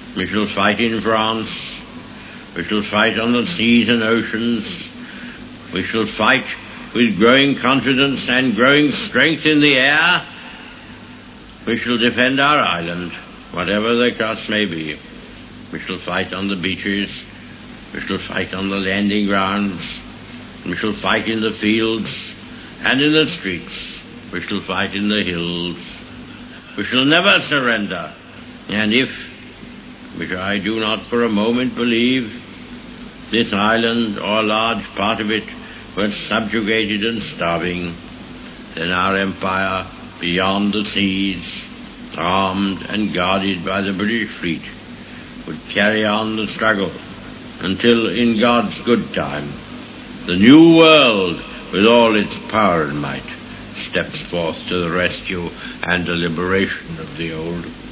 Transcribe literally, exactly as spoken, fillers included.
We shall fight in France. We shall fight on the seas and oceans. We shall fight with growing confidence and growing strength in the air. We shall defend our island, whatever the cost may be. We shall fight on the beaches. We shall fight on the landing grounds. We shall fight in the fields and in the streets. We shall fight in the hills. We shall never surrender. And if, which I do not for a moment believe, this island or a large part of it were subjugated and starving, then our empire beyond the seas, armed and guarded by the British fleet, would carry on the struggle until, in God's good time, the new world, with all its power and might, steps forth to the rescue and the liberation of the old.